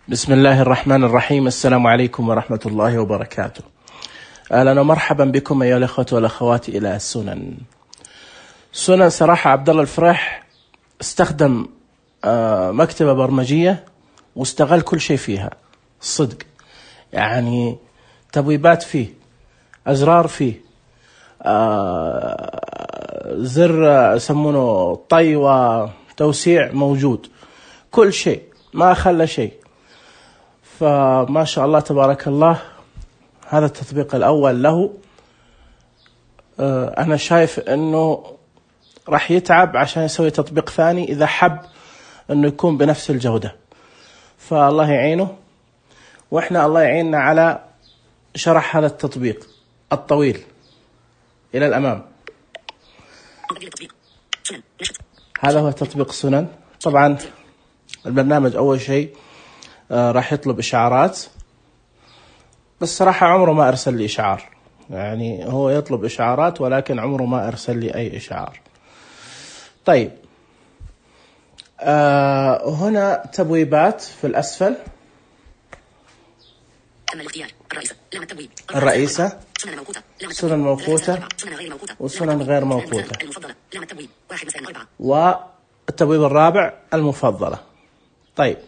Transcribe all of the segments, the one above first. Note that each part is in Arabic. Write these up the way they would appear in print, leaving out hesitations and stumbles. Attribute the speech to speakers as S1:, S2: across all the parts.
S1: بسم الله الرحمن الرحيم. السلام عليكم ورحمة الله وبركاته. أهلا ومرحبا بكم أيها الأخوة والأخوات إلى السنن. سنن صراحة عبد الله الفريح استخدم مكتبة برمجية واستغل كل شيء فيها الصدق، يعني تبويبات فيه، أزرار فيه، زر يسمونه طي وتوسيع موجود، كل شيء ما خلى شيء. فما شاء الله تبارك الله، هذا التطبيق الأول له. أنا شايف أنه راح يتعب عشان يسوي تطبيق ثاني إذا حب أنه يكون بنفس الجودة، فالله يعينه، وإحنا الله يعيننا على شرح هذا التطبيق الطويل إلى الأمام. هذا هو تطبيق سنن. طبعا البرنامج أول شيء راح يطلب إشعارات، بس صراحة عمره ما أرسل لي إشعار، يعني هو يطلب إشعارات ولكن عمره ما أرسل لي أي إشعار. طيب، هنا تبويبات في الأسفل. الرئيسة، سنن موقوتة وسنن غير موقوتة، والتبويب الرابع المفضلة. طيب،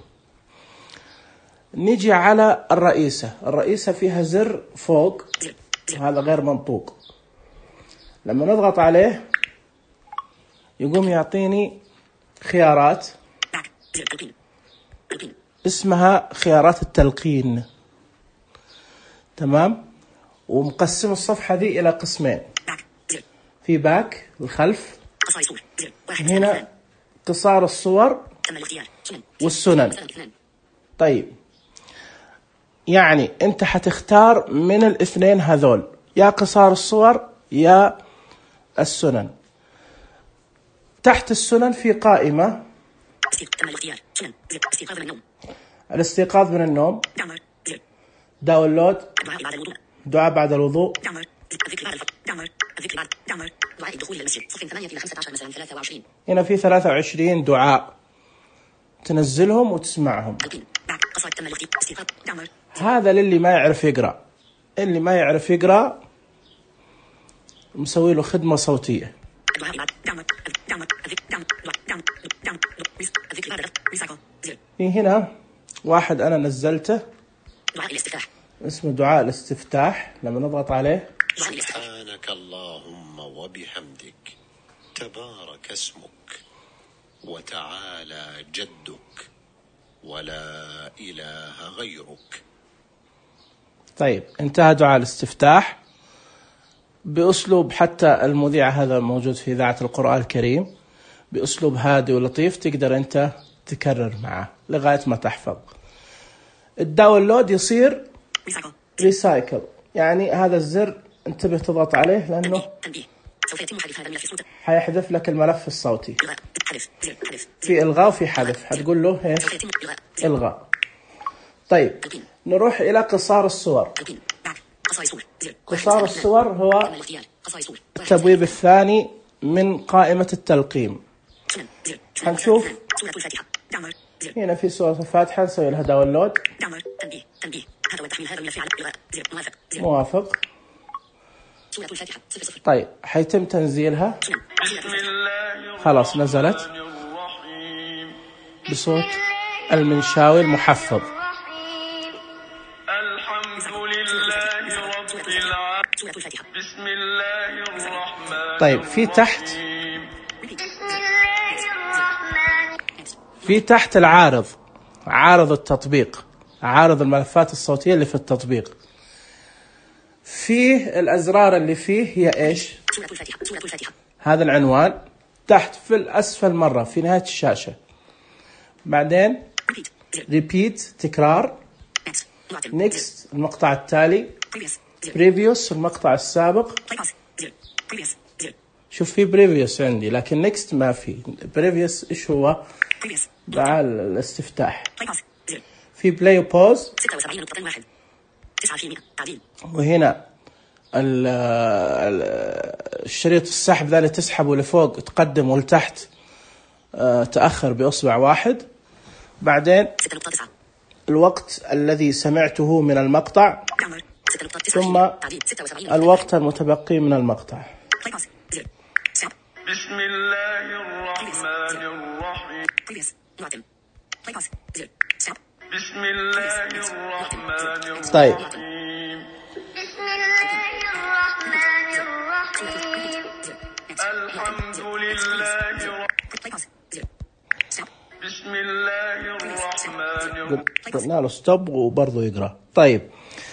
S1: نيجي على الرئيسة. الرئيسة فيها زر فوق، هذا غير منطوق، لما نضغط عليه يقوم يعطيني خيارات اسمها خيارات التلقين، تمام؟ ومقسم الصفحة دي إلى قسمين، في باك الخلف، هنا قصار الصور والسنن. طيب، يعني أنت حتختار من الاثنين هذول، يا قصار الصور يا السنن. تحت السنن في قائمة الاستيقاظ من النوم، داونلود، دعاء بعد الوضوء، هنا في 23 دعاء تنزلهم وتسمعهم. هذا للي ما يعرف يقرأ. اللي ما يعرف يقرأ مسوي له خدمة صوتية. في هنا واحد أنا نزلته اسمه دعاء الاستفتاح، لما نضغط عليه
S2: سبحانك اللهم وبحمدك، تبارك اسمك، وتعالى جدك، ولا إله غيرك.
S1: طيب، انتهى دعاء الاستفتاح بأسلوب، حتى المذيع هذا موجود في إذاعة القرآن الكريم، بأسلوب هادي ولطيف، تقدر أنت تكرر معه لغاية ما تحفظ. الداونلود يصير ريسايكل، يعني هذا الزر انتبه تضغط عليه لأنه حيحذف لك الملف الصوتي. في إلغاء وفي حذف، هتقول له ايش؟ إلغاء. طيب، نروح إلى قصار الصور. قصار الصور هو التبويب الثاني من قائمة التلقيم. هنشوف هنا في سورة الفاتحة، نسوي لها داونلود، موافق. طيب، حيتم تنزيلها، خلاص نزلت بصوت المنشاوي المحفظ. طيب، في تحت العارض، عارض التطبيق، عارض الملفات الصوتية اللي في التطبيق. فيه الأزرار اللي فيه هي إيش؟ هذا العنوان تحت في الأسفل مرة في نهاية الشاشة، بعدين repeat تكرار، next المقطع التالي، previous المقطع السابق. شوف في previous عندي لكن next ما في. previous إيش هو؟ دعاء الاستفتاح. في play وpause، وهنا الشريط السحب ذا اللي تسحبه لفوق تقدم ولتحت تأخر بأصبع واحد. بعدين الوقت الذي سمعته من المقطع ثم الوقت المتبقي من المقطع.
S3: بسم الله الرحمن الرحيم. بسم الله الرحمن الرحيم.
S1: طيب
S3: بسم الله الرحمن الرحيم. الحمد لله بسم الله الرحمن الرحيم.
S1: قلنا له ستوب وبرضه يقرأ. طيب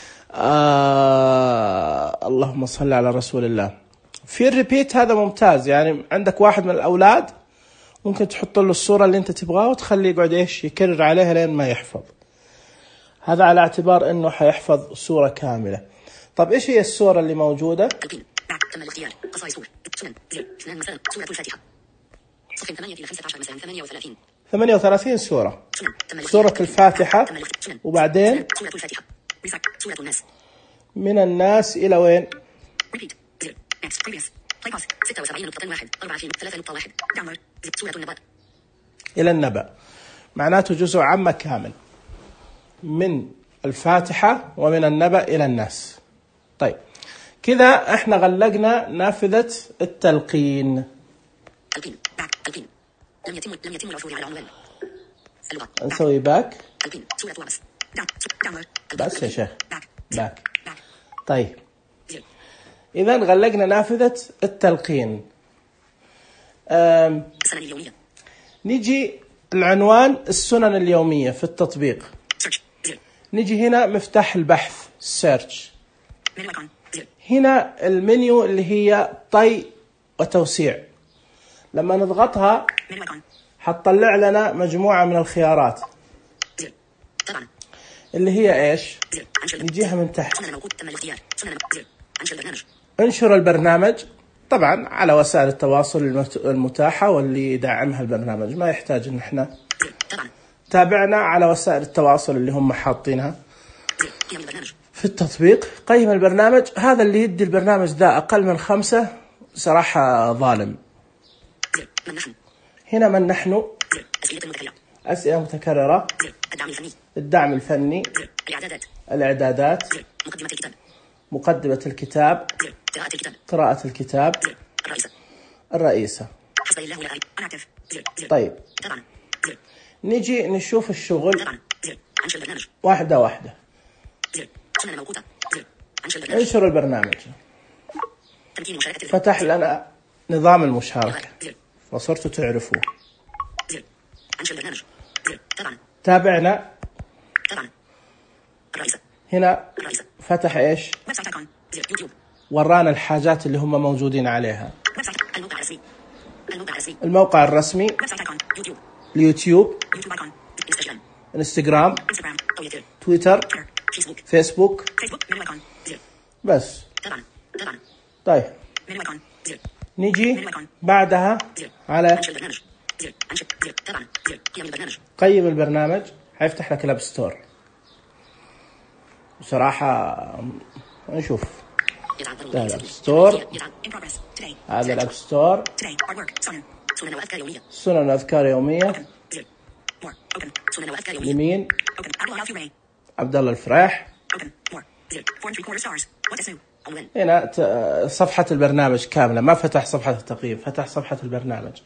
S1: اللهم صل على رسول الله. في الريبيت هذا ممتاز، يعني عندك واحد من الأولاد ممكن تحط له الصورة اللي أنت تبغاه وتخليه يقعد يكرر عليها لين ما يحفظ. هذا على اعتبار أنه حيحفظ صورة كاملة. طب إيش هي الصورة اللي موجودة؟
S4: تم الاختيار. قصائص سور سنن 2 مثلا سورة الفاتحة. صف 8 إلى 15 مثلا
S1: 38 سورة. سورة الفاتحة وبعدين
S4: سورة الفاتحة. سورة الناس.
S1: من الناس إلى وين؟ إلى النبأ. معناته جزء عامة كامل من الفاتحة ومن النبأ إلى الناس. طيب كذا احنا غلقنا نافذة التلقين.
S4: تلقين لم يتم العثور على عنوان اللغة.
S1: نسوي باك.
S4: تلقين سورة وابس.
S1: بس يا شيخ باك. طيب إذا غلقنا نافذة التلقين.
S4: السنن اليومية.
S1: نجي العنوان السنن اليومية في التطبيق. نجي هنا مفتاح البحث سيرش. هنا المنيو اللي هي طي وتوسيع. لما نضغطها حتطلع لنا مجموعة من الخيارات اللي هي إيش؟ نجيها من تحت. انشر البرنامج. طبعا على وسائل التواصل المتاحة واللي يدعمها البرنامج، ما يحتاج ان احنا تابعنا على وسائل التواصل اللي هم حاطينها في التطبيق. قيم البرنامج. هذا اللي يدي البرنامج ده أقل من 5 صراحة ظالم. هنا من نحن. أسئلة متكررة. الدعم الفني. الإعدادات. مقدمة الكتاب. قراءة الكتاب. الرئيسة. طيب نجي نشوف الشغل واحدة واحدة. انشر البرنامج. فتح لنا نظام المشاركة وصرتوا تعرفوه. تابعنا. هنا فتح ايش؟ ورانا الحاجات اللي هم موجودين عليها. الموقع الرسمي. اليوتيوب. انستغرام. تويتر. فيسبوك. بس. طيب نجي بعدها على قيم البرنامج. حيفتح لك الاب ستور. بصراحة نشوف ده الاب ستور. هذا الاب ستور. سنن وأذكار يومية. يمين عبد الله الفريح. هنا صفحة البرنامج كاملة، ما فتح صفحة التقييم، فتح صفحة البرنامج.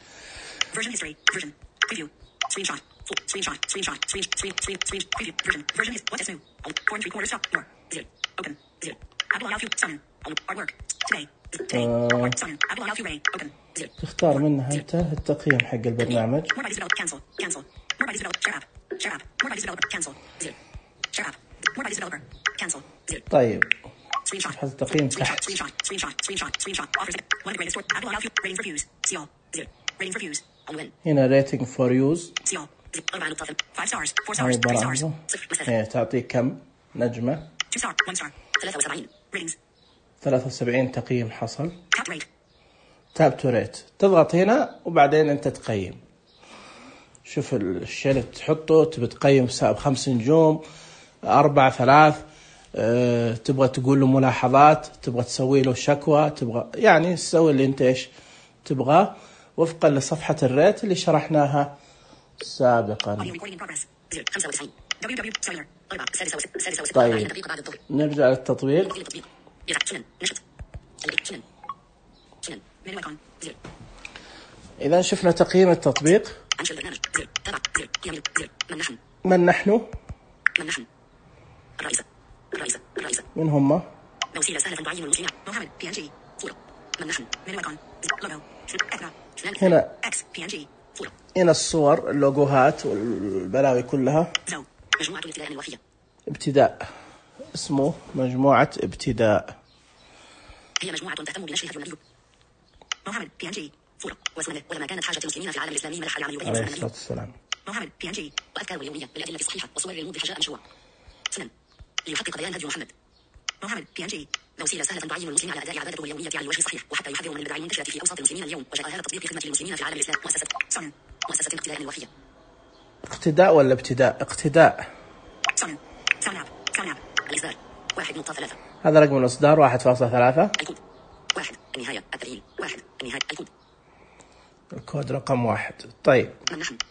S1: تختار منها أنت التقييم حق البرنامج. طيب صفحة التقييم تحت. هنا rating for use. هي تعطيك كم نجمة. 73 تقييم حصل. تاب تو ريت. تضغط هنا وبعدين انت تقيم. شوف الشيء اللي تحطه. تبي تقيم ب5 نجوم 4 3. تبغى تقول له ملاحظات، تبغى تسوي له شكوى، تبغى يعني تسوي اللي انت ايش تبغاه وفقا لصفحة الريت اللي شرحناها سابقا.
S4: www cellular 4 السادسة
S1: طيب
S4: دقيقة بعد الظهر.
S1: نرجع للتطبيق.
S4: تفعيل التطبيق. يفتح سنن نشط. سنن منو ايكون زر.
S1: إذا شفنا تقييم التطبيق.
S4: انشر البرنامج زر. تابع زر. يمين زر. من نحن.
S1: من نحن؟
S4: من نحن. الرئيسة.
S1: من هم؟
S4: وسيلة سهلة تعين المستمع. محمد بي ان جي صورة. من نحن. منو ايكون لوجو.
S1: هنا
S4: اكس بي ان جي صورة.
S1: هنا الصور، اللوجوهات والبلاوي كلها.
S4: زو. مجموعة الابتداء الوفية.
S1: ابتداء، اسمه مجموعة ابتداء.
S4: هي مجموعة تهتم بنشر هدي النبي محمد بي ان جي صورة وسنة. ولما كانت حاجة المسلمين في العالم الإسلامي ملح العمل يبين
S1: عليه
S4: سنة
S1: الصلاة والسلام.
S4: محمد بي ان جي وأذكار اليومية بالأدلة الصحيحة وصور الموضحة جاء مشروع سنن ليحقق بيان هدي محمد بي ان جي وسيلة سهلة تعين المسلم على أداء عبادته اليومية على الوجه الصحيح وحتى يحذر من البدع المنتشرة في أوساط المسلمين اليوم. وجاء هذا التطبيق خدمة المسلمين في العالم الإسلامي. مؤسسة اقتداء وفية.
S1: اقتداء ولا ابتداء؟ اقتداء.
S4: سنن الإصدار 1.3.
S1: هذا رقم الإصدار 1.3.
S4: الكود 1 النهاية التأهيل 1 النهاية الكود.
S1: الكود رقم 1. طيب
S4: من نحن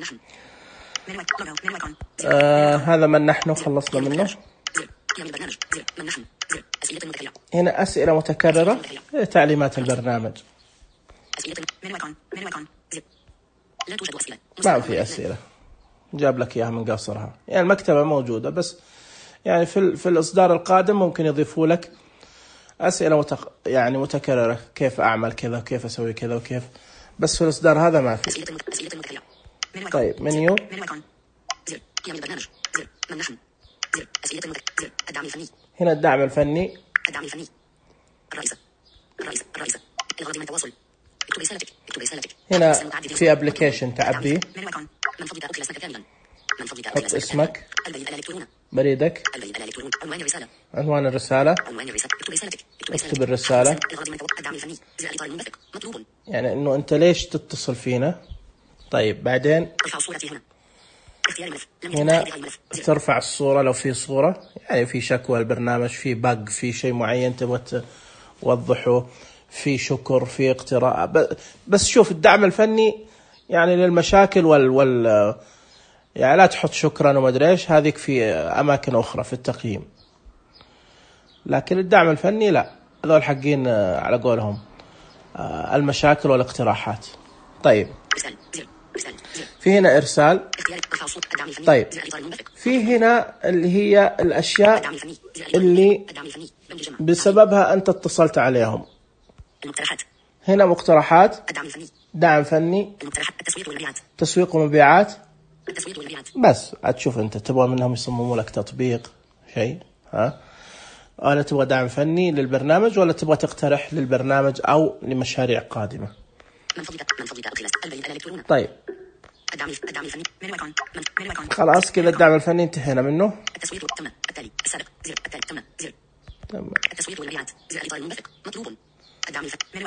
S1: هذا من نحن خلصنا منه.
S4: زر. يمين برنامج زر. من نحن زر. أسئلة متكررة.
S1: هنا أسئلة متكررة، تعليمات البرنامج.
S4: أسئلة من ايكون زر. لا توجد أسئلة.
S1: ما في أسئلة، جاب لك إياها من قصرها. يعني المكتبة موجودة، بس يعني في الإصدار القادم ممكن يضيفوا لك أسئلة يعني متكررة، كيف أعمل كذا وكيف أسوي كذا وكيف، بس في الإصدار هذا ما في.
S4: أسئلة متكررة.
S1: طيب منيو.
S4: من ايكون زر. يمين برنامج زر. من نحن زر. أسئلة زر. الدعم الفني.
S1: هنا الدعم الفني.
S4: الرئيسة. الغرض من التواصل. اكتب رسالتك.
S1: هنا في ابلكيشن تعبيه.
S4: من ايكون من فضلك أكتب اسمك كاملا.
S1: حط اسمك،
S4: البريد الإلكتروني.
S1: بريدك، عنوان الرسالة. اكتب الرسالة. يعني انه انت ليش تتصل فينا. طيب بعدين هنا ترفع الصورة لو في صورة، يعني في شكوى البرنامج، في باج، في شيء معين تبغى توضحه، في شكر، في اقتراء. بس شوف الدعم الفني يعني للمشاكل يعني لا تحط شكرا وما ادري ايش، هذيك في اماكن اخرى في التقييم. لكن الدعم الفني لا، هذول حقين على قولهم المشاكل والاقتراحات. طيب في هنا ارسال. طيب في هنا اللي هي الاشياء اللي بسببها انت اتصلت عليهم. هنا مقترحات، دعم فني، تسويق ومبيعات. بس هتشوف انت تبغى منهم يصمموا لك تطبيق شيء، ولا تبغى دعم فني للبرنامج، ولا تبغى تقترح للبرنامج او لمشاريع قادمة. طيب خلاص كذا الدعم الفني انتهينا منه.
S4: التسويق تم. التالي السابق زر. التالي تم زر.
S1: تم.
S4: التسويق والمبيعات زر. الاطار المنبثق مطلوب. الدعم الفني.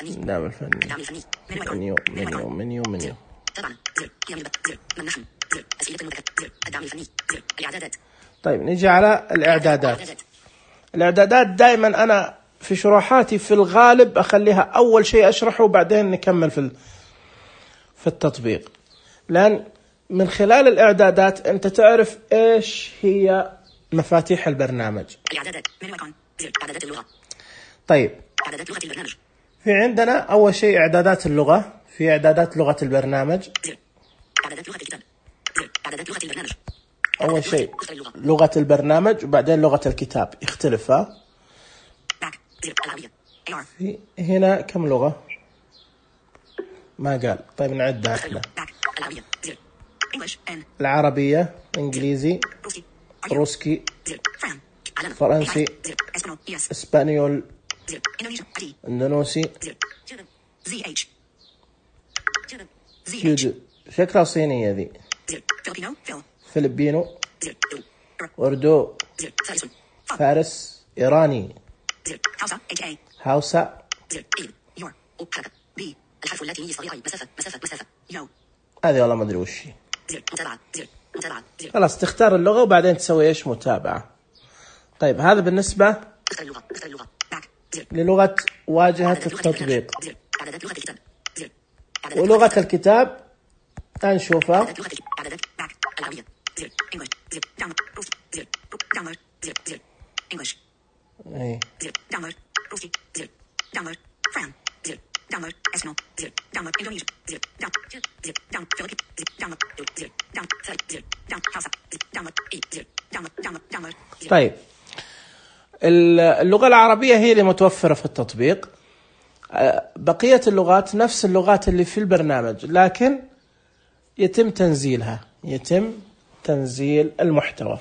S1: منيو.
S4: طبعا زر. يمين زر. من نحن زر. أسئلة المتكررة زر. الدعم الفني زر. الإعدادات.
S1: طيب نيجي على الإعدادات دائما أنا في شروحاتي في الغالب أخليها أول شيء أشرحه وبعدين نكمل في التطبيق، لأن من خلال الإعدادات أنت تعرف إيش هي مفاتيح البرنامج.
S4: الإعدادات من مكان زر. إعدادات اللغة.
S1: طيب
S4: إعدادات لغة البرنامج.
S1: في عندنا أول شيء إعدادات اللغة، في إعدادات لغة البرنامج.
S4: زر. إعدادات لغة الكتاب زر. إعدادات لغة البرنامج.
S1: أول شيء لغة البرنامج وبعدين لغة الكتاب يختلف.
S4: زر. العربية.
S1: في هنا كم لغة؟ ما قال. طيب نعدها احنا.
S4: العربية زر.
S1: العربية، إنجليزي، روسكي، فرنسي، إسبانيول، إندونيسي، جودو شكلها صينية ذي، فلبينو، أردو، فارس، إيراني، هاوسا.
S4: الحرف اللاتيني صغير. مسافة.
S1: هذه والله ما أدري وش هي. خلاص تختار اللغة وبعدين تسوي إيش متابعة. طيب هذا بالنسبة للغة واجهة التطبيق. ولغة الكتاب نشوفها طيب اللغة العربية هي اللي متوفرة في التطبيق. بقية اللغات نفس اللغات اللي في البرنامج، لكن يتم تنزيلها، يتم تنزيل المحتوى.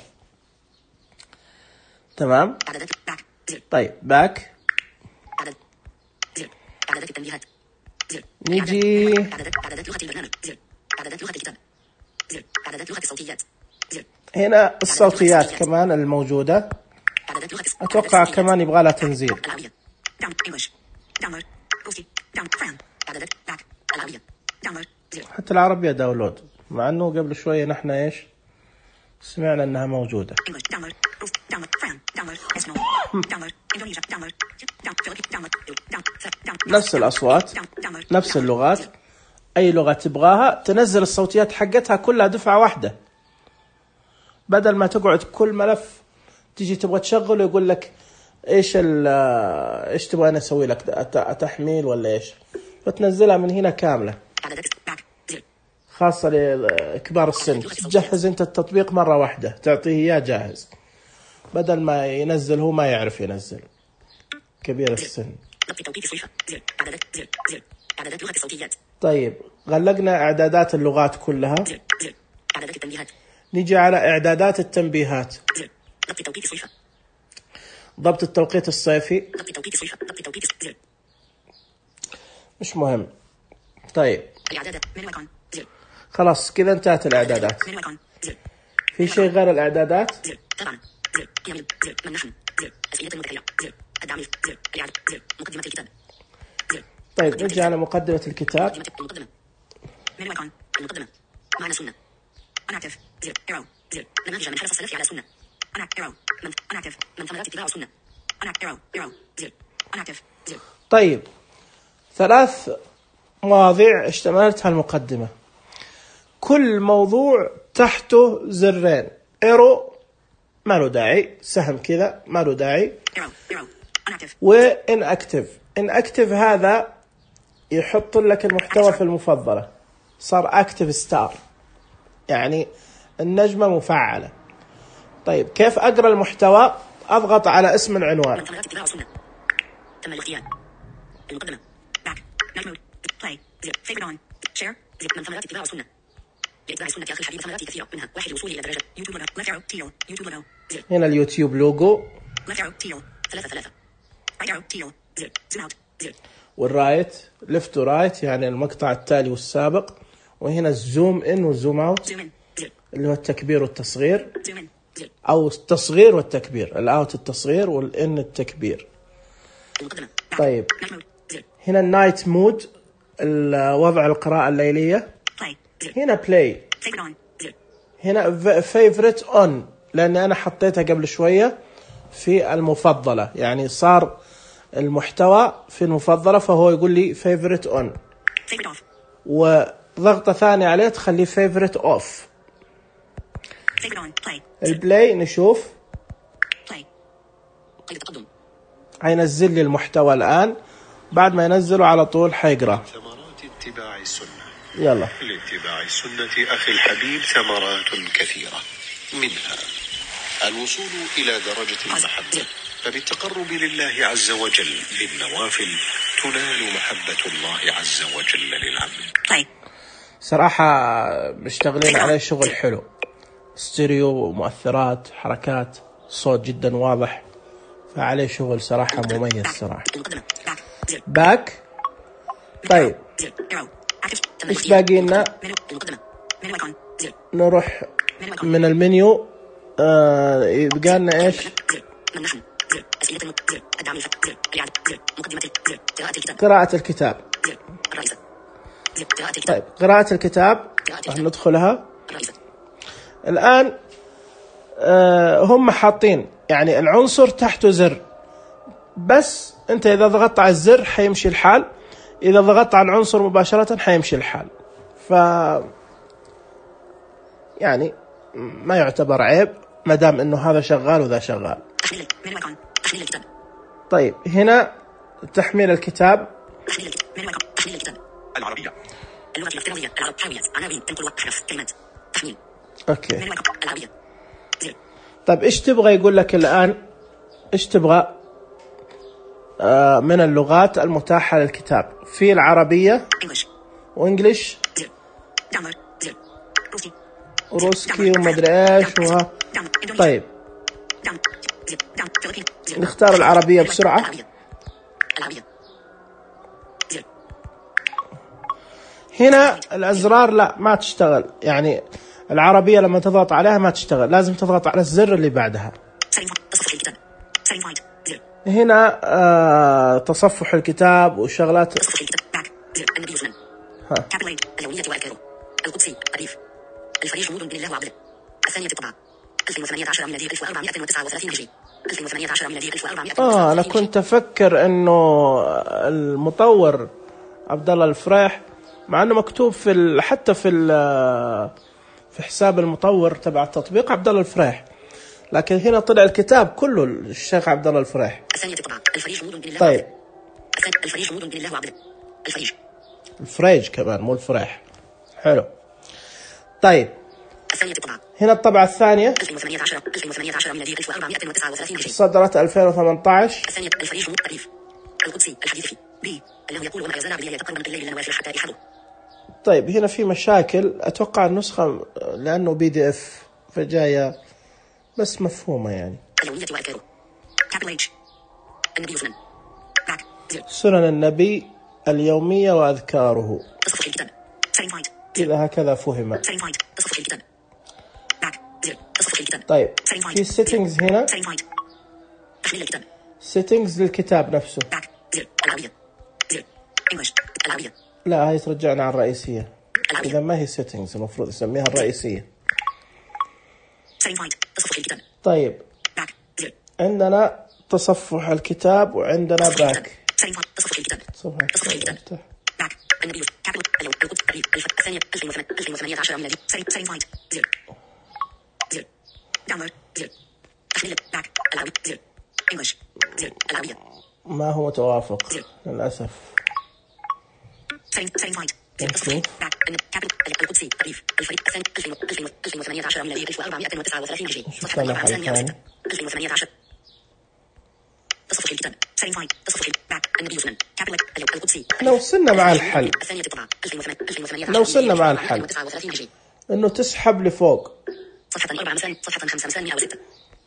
S1: تمام. طيب باك. نيجي هنا الصوتيات كمان الموجودة، أتوقع كمان يبغى لها تنزيل. حتى العربية داونلود، مع أنه قبل شوية نحن إيش سمعنا أنها موجودة. نفس الأصوات، نفس اللغات، أي لغة تبغاها تنزل الصوتيات حقتها كلها دفعة واحدة، بدل ما تقعد كل ملف تيجي تبغى تشغله يقول لك إيش تبغى أنا أسوي لك، تحميل ولا إيش، فتنزلها من هنا كاملة. خاصة لكبار السن، تجهز أنت التطبيق مرة واحدة تعطيه إياه جاهز، بدل ما ينزل هو ما يعرف ينزل كبير السن. طيب غلقنا إعدادات اللغات كلها، نيجي على إعدادات التنبيهات. ضبط التوقيت الصيفي مش مهم. طيب خلاص كذا انتهت الإعدادات. في شيء غير الإعدادات؟ طيب نجي على مقدمة الكتاب.
S4: معنى سنة أنعكف إيرو نماذج من حرص السلف على سنة أنعكف من ثمرات اتباع سنة إيرو أنعكف.
S1: طيب 3 مواضيع اشتملتها المقدمة، كل موضوع تحته زرين، إيرو ما له داعي، سهم كذا ما له داعي، وإن أكتف هذا يحط لك المحتوى في المفضلة، صار أكتف ستار يعني النجمة مفعلة. طيب كيف أقرأ المحتوى؟ أضغط على اسم العنوان.
S4: تم الاختيار. المقدمة باك نجم بلاي فيفرت اون شير من ثمرات اتباع السنة. لاتباع السنة يا أخي الحبيب ثمرات كثيرة، منها 1 الوصول إلى درجة يوتيوب لوجو تيو يوتيوب لوجو.
S1: هنا اليوتيوب لوجو.
S4: لوجو تيو 3 رايت تيو زوم اوت.
S1: والرايت ليفت ورايت يعني المقطع التالي والسابق، وهنا الزوم ان والزوم اوت اللي هو التكبير والتصغير، او التصغير والتكبير، الاوت التصغير والان التكبير. طيب هنا النايت مود وضع القراءة الليلية، هنا بلاي، هنا فيفرت اون لان انا حطيتها قبل شوية في المفضلة، يعني صار المحتوى في المفضلة فهو يقول لي favorite on، وضغطة ثانية عليه تخليه favorite off. البلاي نشوف هينزل لي المحتوى الآن، بعد ما ينزله على طول حيقرأ.
S2: ثمرات اتباع السنة.
S1: يلا.
S2: لاتباع السنة أخي الحبيب ثمرات كثيرة، منها الوصول إلى درجة المحبة، فبالتقرب لله عز وجل بالنوافل تنال محبة الله عز وجل للعبد.
S1: صراحة مشتغلين عليه شغل حلو، ستيريو، مؤثرات، حركات، صوت جدا واضح، فعليه شغل صراحة مميز صراحة. باك. طيب ايش باقي لنا؟ نروح من المنيو، يبقى لنا ايش؟ قراءة الكتاب. طيب قراءة الكتاب راح ندخلها الآن. هم حاطين يعني العنصر تحته زر، بس أنت إذا ضغطت على الزر حيمشي الحال، إذا ضغطت على العنصر مباشرة حيمشي الحال، يعني ما يعتبر عيب ما دام إنه هذا شغال وذا شغال. طيب هنا تحميل الكتاب.
S2: العربية.
S4: اللغة الافتراضية، العرب، حاويات، عناوين، تنقل أحرف، كلمات، تحميل.
S1: أوكي.
S4: العربية.
S1: طيب إيش تبغى يقول لك الآن؟ إيش تبغى من اللغات المتاحة للكتاب؟ في العربية وإنجليش وروسكي ومدري إيش طيب نختار العربية بسرعة. هنا الأزرار لا ما تشتغل، يعني العربية لما تضغط عليها ما تشتغل، لازم تضغط على الزر اللي بعدها. هنا تصفح الكتاب وشغلات.
S4: اليومية وأذكاره القدسي الريف الفريق حمود بن الله وعبده الثانية طبعة 1810 ميلادي 1439 هجري 1810 ميلادي 1400.
S1: أنا كنت أفكر إنه المطور عبد الله الفريح، مع إنه مكتوب حتى في حساب المطور تبع التطبيق عبد الله الفريح، لكن هنا طلع الكتاب كله الشيخ عبد الله الفريح.
S4: الثانية طبعة الفريق حمود بن الله.
S1: طيب
S4: الفريق حمود بن الله وعبده
S1: الفريج كمان مو الفريح. حلو. طيب
S4: الثانية طبعة
S1: هنا الطبعة الثانية
S4: 1810 ميلادي 1439 هجري
S1: صدرت 2018.
S4: الثانية الفريق حمود الريف القدسي الحديث في بي أنه يقول وما يزال عبدي يتقرب من الليل للنوافل حتى يحضر.
S1: طيب هنا في مشاكل، أتوقع النسخة لأنه PDF فجاية بس مفهومة يعني.
S4: اليومية وأذكاره النبي سنن
S1: سنن النبي اليومية وأذكاره.
S4: تصفح الكتاب
S1: إذا هكذا فهم.
S4: تصفح الكتاب تصفح الكتاب.
S1: طيب في settings هنا
S4: تحليل الكتاب
S1: settings للكتاب نفسه.
S4: العربية العربية
S1: لا هاي ترجعنا على الرئيسية. إذا ما هي settings المفروض نسميها الرئيسية.
S4: تصفح الكتاب.
S1: طيب عندنا تصفح الكتاب وعندنا باك.
S4: تصفح الكتاب.
S1: تصفح الكتاب.
S4: النبي القدس الثانية 1810 ميلادي داونلود تحليل باك العربي انجلش العربية
S1: ما هو متوافق للأسف.
S4: القدسي الريف الفريق الثاني 1810 ميلادي 1439 هجري صفحة 1810 تصفح الكتاب تصفح النبي سنن القدسي.
S1: لو وصلنا مع الحل لو وصلنا مع الحل انه تسحب لفوق
S4: صفحة 4 صفحة 5 106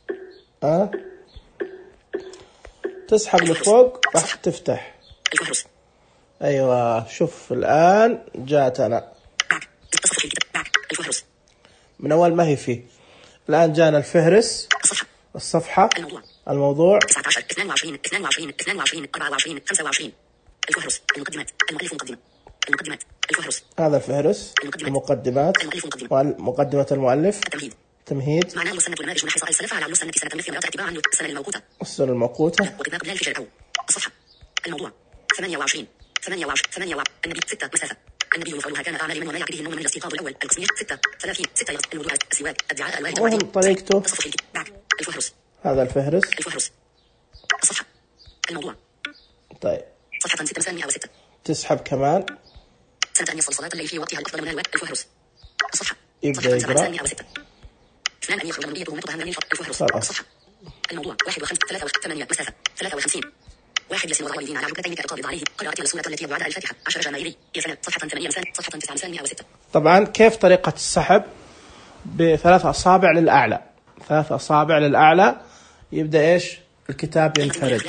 S1: تسحب لفوق راح تفتح.
S4: الفهرس.
S1: ايوه شوف الان جاتنا
S4: تصفح الكتاب الفهرس
S1: من اول ما هي فيه. الان جانا الفهرس الصفحة الموضوع
S4: 19 22 24 25 الفهرس المقدمات المؤلف المقدمات الفهرس
S1: هذا الفهرس المقدمات ومقدمة المؤلف تمهيد
S4: معناه السنة المناقش من حيث السلف على السنة سنة مثل مرات اتباعا السنة الموقوتة وكتاب قبل الفجر أو الصفحة الموضوع 28 النبي 6 مسافة النبي يفعلها كان أعمال من وما يعقده النوم من الاستيقاظ الأول القسمية 6 30 الموضوع السواك الدعاء الواحد
S1: وهم طريقته
S4: تصفح الفهرس
S1: هذا الفهرس
S4: الصفحة الموضوع.
S1: طيب
S4: صفحة 606
S1: تسحب كمان
S4: سنة أن يصل صلاة الليل في وقتها الأفضل من الفهرس الصفحة
S1: يبدأ يقرأ
S4: 2 أن يخرج نبيته مطهرا من الفهرس الصفحة الموضوع 53 مسافة 53 واحد يسمع الغالبين على ركبتين كالقابض عليه قراءة السورة التي بعد الفاتحة 10 جماهيري يسنى صفحة 8 صفحة 906. طبعا
S1: كيف طريقة السحب؟ بثلاث أصابع للأعلى، 3 أصابع للأعلى يبدأ إيش الكتاب ينفرد.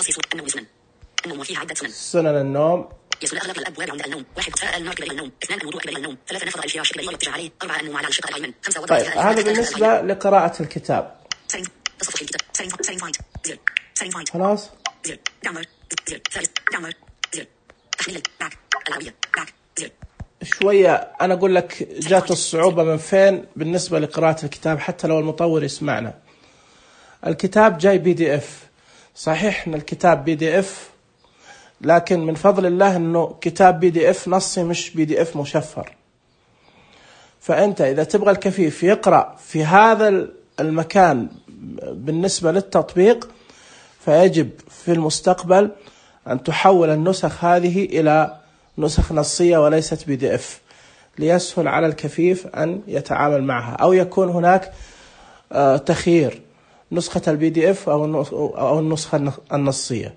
S1: سنن النوم
S4: يسن أغلب الأبواب عند النوم 1 إطفاء النار قبل النوم 2 الوضوء قبل النوم 3 نفض الفراش قبل الاتجاه عليه 4 النوم على الشق الأيمن 5 وضع.
S1: طيب هذا بالنسبة لقراءة الكتاب.
S4: تصفح الكتاب
S1: خلاص شوية أنا أقول لك جات الصعوبة من فين بالنسبة لقراءة الكتاب حتى لو المطور يسمعنا. الكتاب جاي PDF صحيح إن الكتاب PDF لكن من فضل الله إنه كتاب PDF نصي مش PDF مشفر. فأنت إذا تبغى الكفيف يقرأ في هذا المكان بالنسبة للتطبيق فيجب في المستقبل أن تحول النسخ هذه إلى نسخ نصية وليست PDF ليسهل على الكفيف أن يتعامل معها، أو يكون هناك تخيير نسخة الPDF أو النسخة النصية،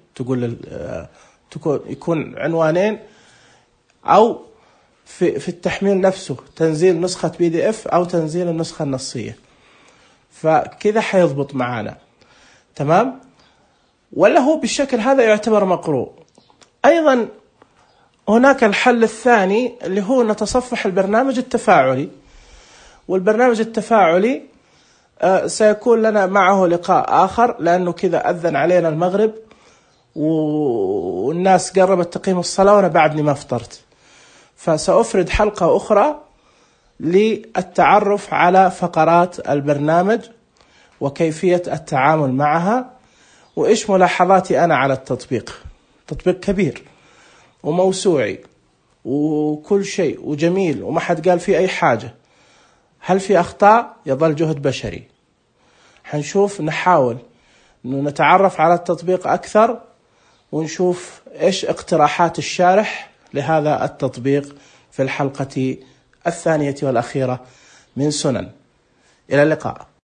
S1: يكون عنوانين، أو في التحميل نفسه تنزيل نسخة PDF أو تنزيل النسخة النصية. فكذا حيضبط معنا تمام. ولا هو بالشكل هذا يعتبر مقروء. أيضا هناك الحل الثاني اللي هو نتصفح البرنامج التفاعلي، والبرنامج التفاعلي سيكون لنا معه لقاء آخر، لأنه كذا أذن علينا المغرب والناس قربت تقيم الصلاة وأنا بعدني ما فطرت، فسأفرد حلقة أخرى للتعرف على فقرات البرنامج وكيفية التعامل معها، وإيش ملاحظاتي أنا على التطبيق. تطبيق كبير وموسوعي وكل شيء وجميل وما حد قال فيه أي حاجة. هل في أخطاء؟ يظل جهد بشري. حنشوف، نحاول إنه نتعرف على التطبيق أكثر ونشوف إيش اقتراحات الشارح لهذا التطبيق في الحلقة الثانية والأخيرة من سنن. إلى اللقاء.